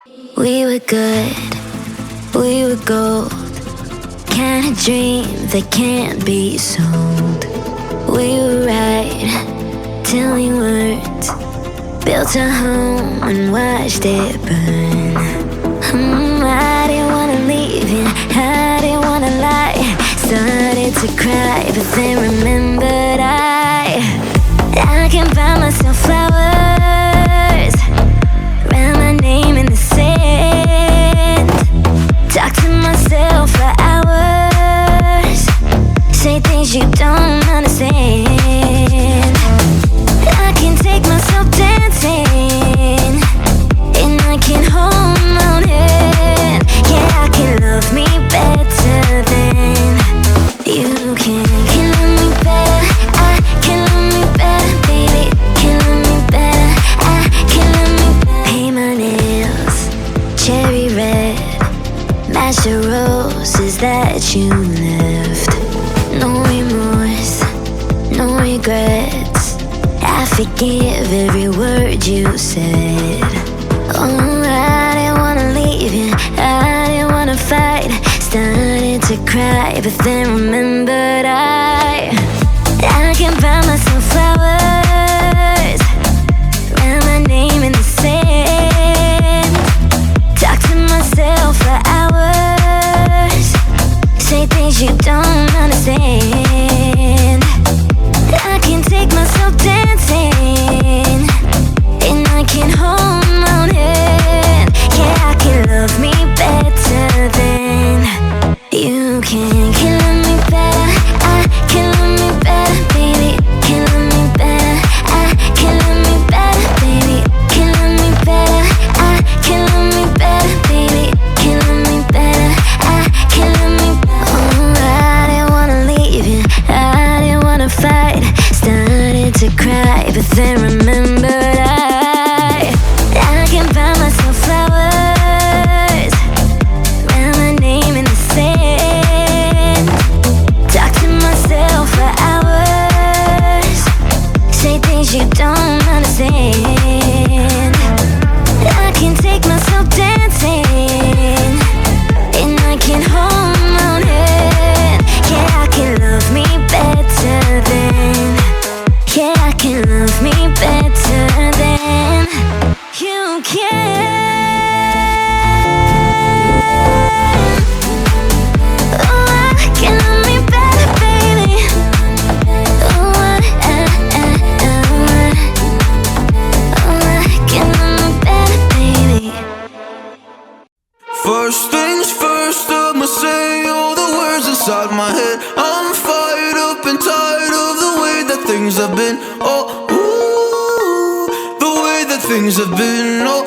We were good, we were gold. Kind of dream that can't be sold. We were right till we weren't. Built a home and watched it burn. I didn't wanna leave you, I didn't wanna lie. Started to cry, but then remembered I can buy myself flowers, write my name in the sand, talk to myself for hours, say things you don't understand. I can take myself dancing, and I can hold my own hand. Yeah, I can love me better than you can. Can love me better, I can love me better, baby. Can love me better, I can love me better. Paint my nails cherry red, match the roses that you left. No remorse, no regrets, I forgive every word you said. Oh, I didn't wanna leave you, I didn't wanna fight. Started to cry, but then remembered I can buy myself flowers, write my name in the sand, talk to myself for hours, say things you don't understand. I can take myself dancing, and I can hold my own hand. Yeah, I can love me better than you can. Can love me better, I can love me better, baby. Can love me better, I can love me better, baby. Can love me better, I can love me better, baby. Can love me better, I can love me better. Oh, I didn't wanna leave you, I didn't wanna fight. Started to cry, but then remembered I can buy myself flowers, write my name in the sand, talk to myself for hours, say things you don't understand. I can take myself dancing, and I can hold my own hand. Yeah, I can love me better than, yeah, I can love me better than you can. Oh, I can love me better, baby. Oh, I can love me better, baby. First things first, I'ma say all the words inside my head. I'm fired up and tired of the way that things have been. Oh, ooh, the way that things have been. Oh,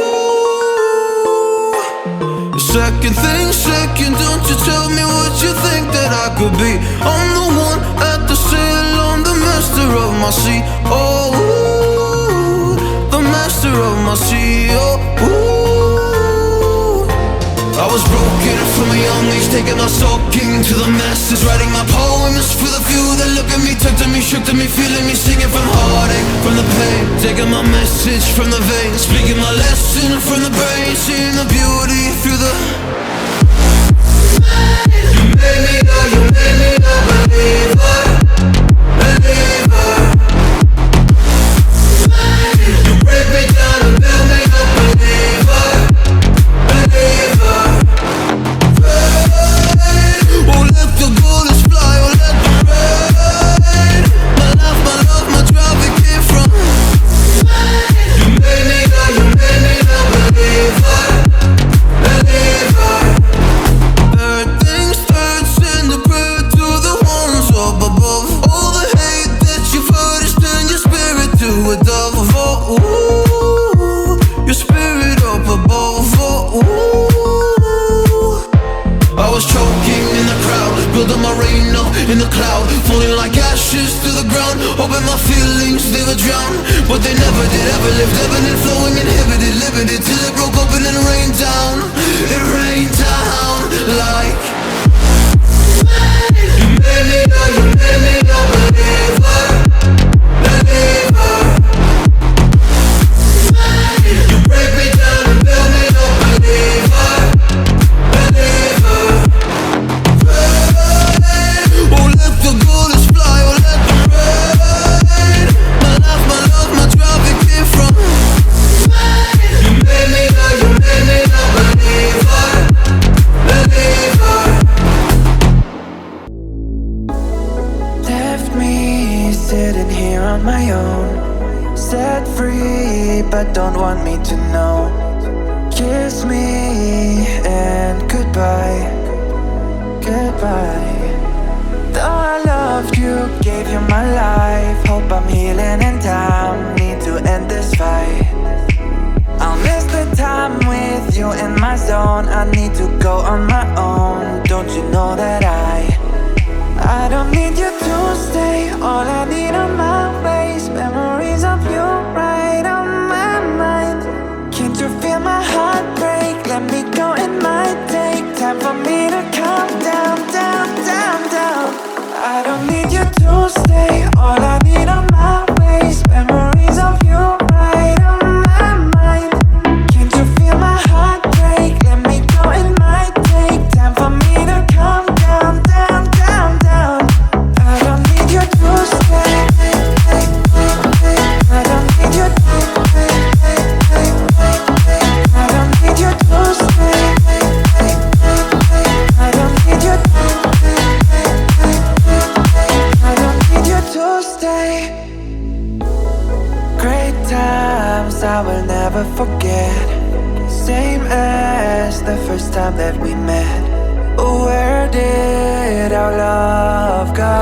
ooh. Second thing second, don't you tell me what you think that I could be. I'm the one at the sail, I'm the master of my sea. Oh, ooh, the master of my sea. Oh, ooh. I was broken from a young age, taking my soaking to the masses, writing my poems for the few that look at me, touch to me, shook to me, feeling me, singing from heartache, from the pain, taking my message from the veins, speaking my lesson from the brain, seeing the beauty through the. You made me a believer, believer. You break me down and build me up, believer, believer. Oh, let the bullets fly, oh, let them rain. My life, my love, my drive, it came from. You made me a believer, believer. Third things third, send a prayer to the ones up above. All the hate that you've heard is turn your spirit to a dove. Oh, ooh, your spirit up above. Oh, ooh. I was choking in the crowd, building my rain up in the cloud, falling like ashes to the ground, hoping my feelings they would drown, but they never did, ever lived, ebbing and flowing, inhibited, limited, till it broke up and then rained down. It rained down like. You made me a believer, believer. You break me down and build me up. you my life. Hope I'm healing in time. Need to end this fight. I'll miss the time with you in my zone. I need to go on my own. Don't you know that I don't need you to stay. All I need are my ways. Memories of you right on my mind. Can't you feel my heart break? Let me go, it might take time for me to calm down, down, down, down. I don't need you to stay. All I need are my ways. Memories of you right on my mind. Can't you feel my heart break? Let me go, it might take time for me to calm down, down, down, down. I don't need you to stay. I don't need you to stay. I don't need you to stay. I don't need you to stay. I don't need you to stay. Great times I will never forget. Same as the first time that we met. Where did our love go?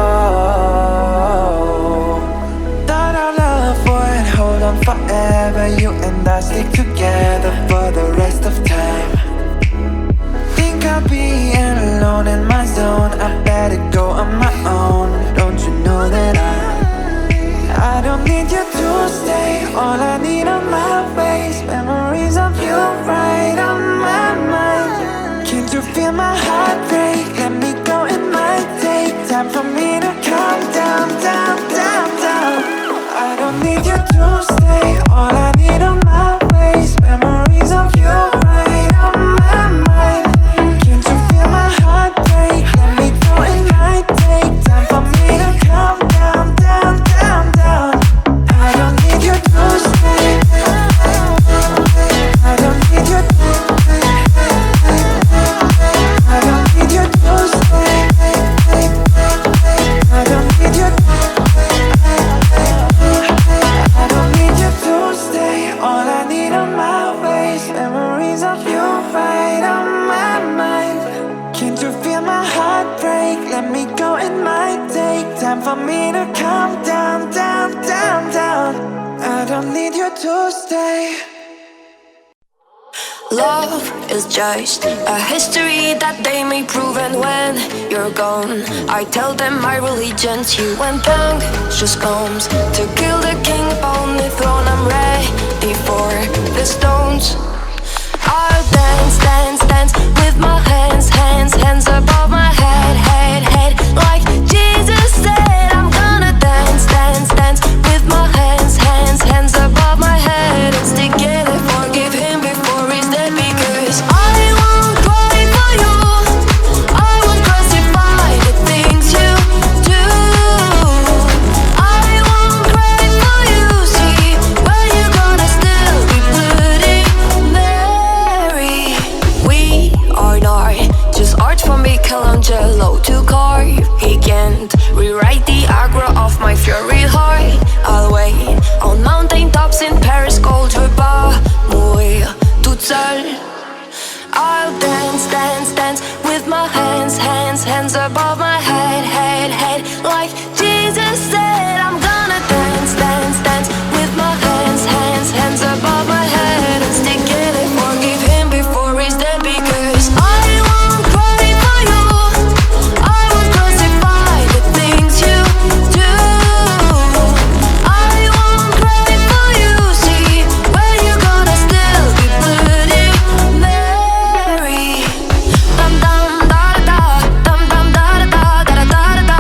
Thought our love would hold on forever. You and I stick together for the rest of time. Think I'll be alone in my zone. I better go on my own. Don't you know that I don't need you to stay. All I need are my ways. Memories of you right on my mind. Can't you feel my heart break? Let me go, it might take time for me to calm down, down, down, down. I don't need you to stay. All I need are my ways. Memories of you right on my mind. Can't you feel my heart break? Let me go, it might take time for me to calm down, down, down, down. I don't need you to stay. I don't need you to stay. I don't need you to stay. I don't need you to I don't need you to stay. All I need are my ways. Memories of you right on my mind. Can't you feel my heart break? Let me go, it might take time for me to calm down, down, down, down. I don't need you to stay. Love is just a history that they may prove. And when you're gone, I tell them my religion's you. When puncture comes to kill the king upon the throne, I'm ready for the stones. I'll dance, dance, dance with my hands, hands, hands above my head, head, head. Like Jesus said, I'm gonna dance, dance, dance with my hands, hands, hands above my head. And stick together, forgive him before he's dead. Because I won't cry for you, I won't crucify the things you do. I won't cry for you, see, but you're gonna still be bloody Mary. We are not just art from Michelangelo to carve. He can't rewrite the aggro of my fury heart. I'll wait on mountain tops in Paris, called je pas mourir toute seule. I'll dance, dance, dance with my hands, hands, hands above my head, head, head. Like Jesus said, I'm gonna dance, dance, dance with my hands, hands, hands above my head. And stick together, forgive him before he's dead. Because I won't cry for you, I won't crucify the things you do. I won't cry for you, see, but you're gonna still be bloody Mary. Dum dum da da da, dum dum da da da da da da.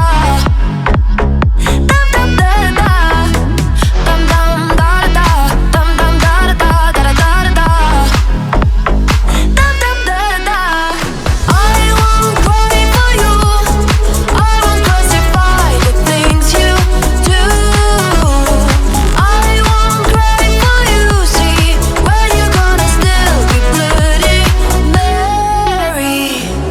Dum dum da da, dum dum da da, dum dum da da da da da da. Dum dum da da. I won't cry for you, I won't crucify the things you do. I won't cry for you, see, but you're gonna still be bloody Mary.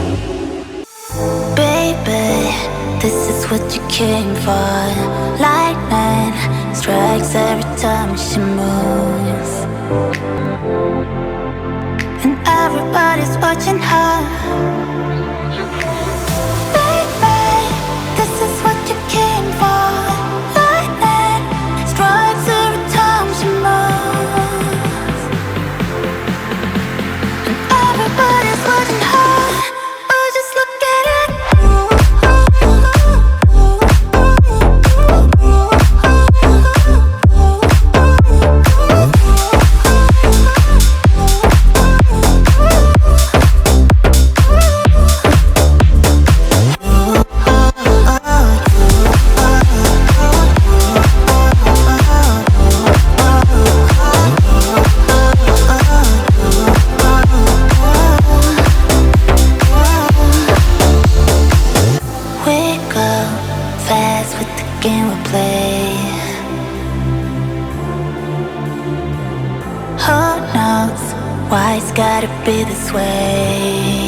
Baby, this is what you came for. Lightning strikes every time she moves, and everybody's watching her. Baby, this is what you came for. wasn't hard. Oh, just look at it. We go fast with the game we play. Who knows why it's gotta be this way?